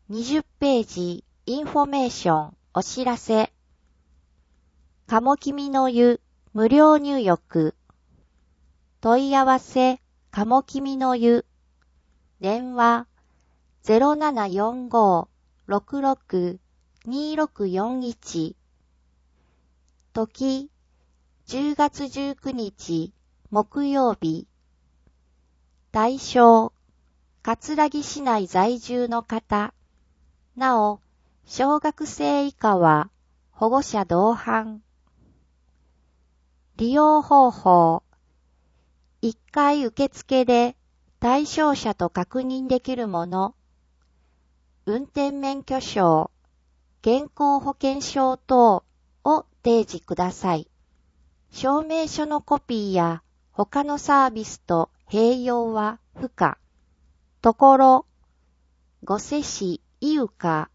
20ページ、インフォメーション、お知らせ。かもきみの湯、無料入浴。問い合わせ、かもきみの湯。電話、0745-66-2641。時、10月19日、木曜日。対象、葛城市内在住の方。なお、小学生以下は保護者同伴。利用方法。1回受付で対象者と確認できるもの。運転免許証、健康保険証等を提示ください。証明書のコピーや他のサービスと併用は不可。ところ、御所市伊予香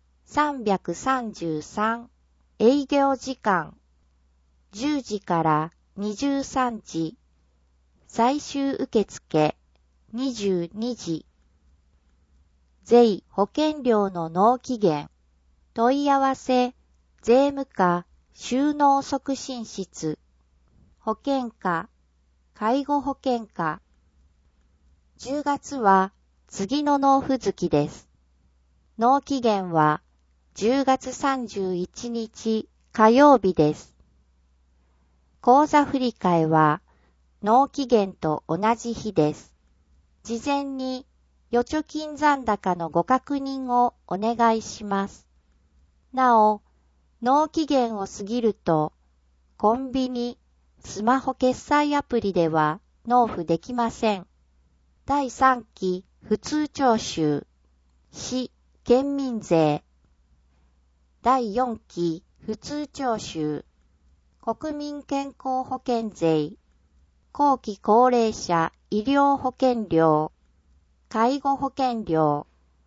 333営業時間10時から23時最終受付22時税保険料の納期限問い合わせ税務課収納促進室保険課介護保険課10月は次の納付月です。納期限は10月31日火曜日です。口座振替は納期限と同じ日です。事前に預貯金残高のご確認をお願いします。なお、納期限を過ぎるとコンビニ、スマホ決済アプリでは納付できません。第3期普通徴収、市、県民税。第4期普通徴収、国民健康保険税、後期高齢者医療保険料、介護保険料。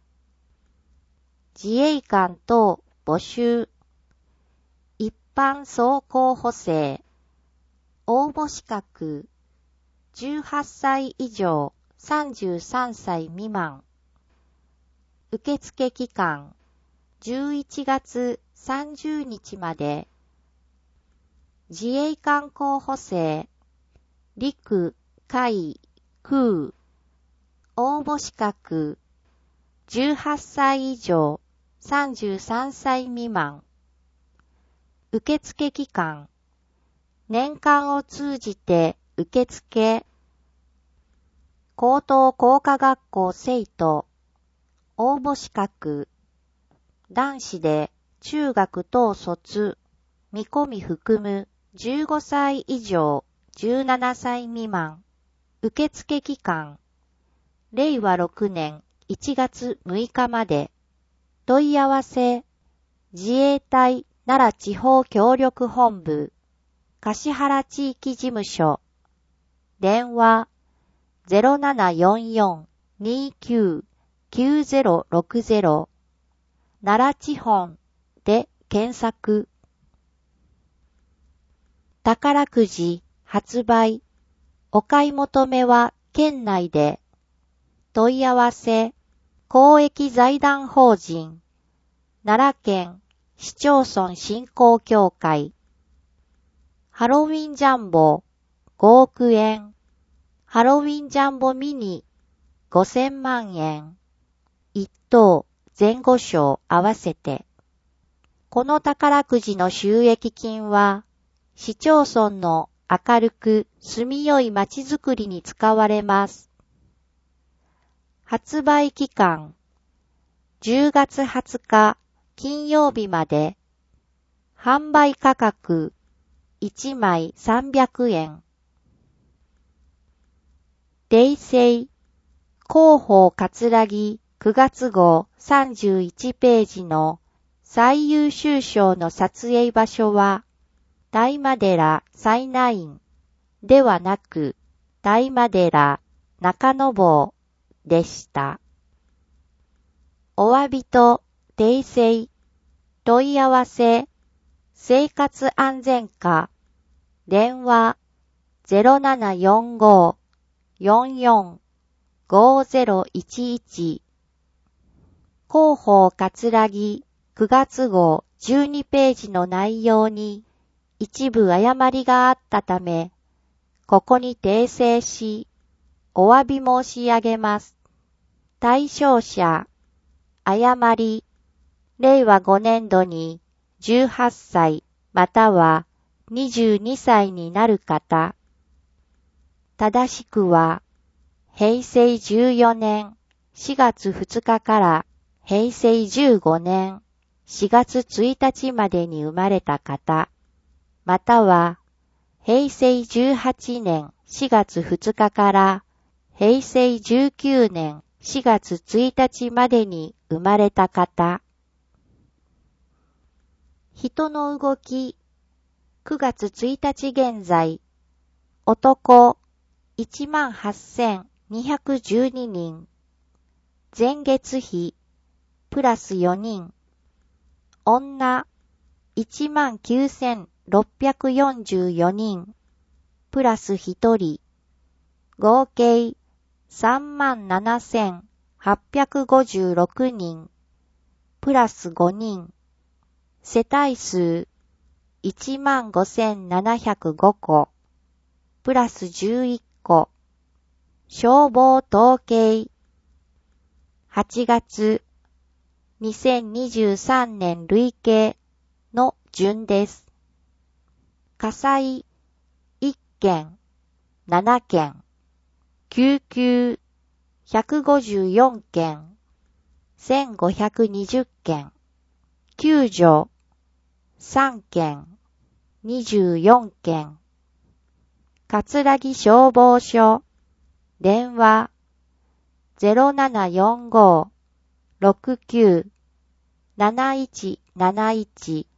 自衛官等募集、一般走行補正、応募資格、18歳以上33歳未満。受付期間、11月30日まで。自衛官候補生、陸、海、空。応募資格、18歳以上33歳未満。受付期間、年間を通じて受付。高等工科学校生徒。応募資格、男子で中学等卒、見込み含む15歳以上17歳未満。受付期間、令和6年1月6日まで。問い合わせ、自衛隊奈良地方協力本部、橿原地域事務所。電話、0744-29-9060 奈良地本で検索。宝くじ発売。お買い求めは県内で。問い合わせ、公益財団法人奈良県市町村振興協会。ハロウィンジャンボ5億円。ハロウィンジャンボミニ5000万円。1等前後賞合わせて。この宝くじの収益金は、市町村の明るく住みよい街づくりに使われます。発売期間、10月20日金曜日まで。販売価格、1枚300円。訂正、広報葛城9月号31ページの最優秀賞の撮影場所は、大麻寺西ナインではなく、大麻寺中野坊でした。お詫びと訂正、問い合わせ、生活安全課、電話0745-445011 広報葛城9月号12ページの内容に一部誤りがあったため、ここに訂正し、お詫び申し上げます。対象者、誤り、令和5年度に18歳または22歳になる方。正しくは、平成14年4月2日から平成15年4月1日までに生まれた方、または平成18年4月2日から平成19年4月1日までに生まれた方。人の動き、9月1日現在、男18,212人、前月比プラス4人、女19,644人、プラス1人、合計37,856人、プラス5人、世帯数15,705個、プラス11個、消防統計、8月2023年累計の順です。火災1件、7件、救急154件、1520件、救助3件、24件、葛城消防署、電話0745-69-7171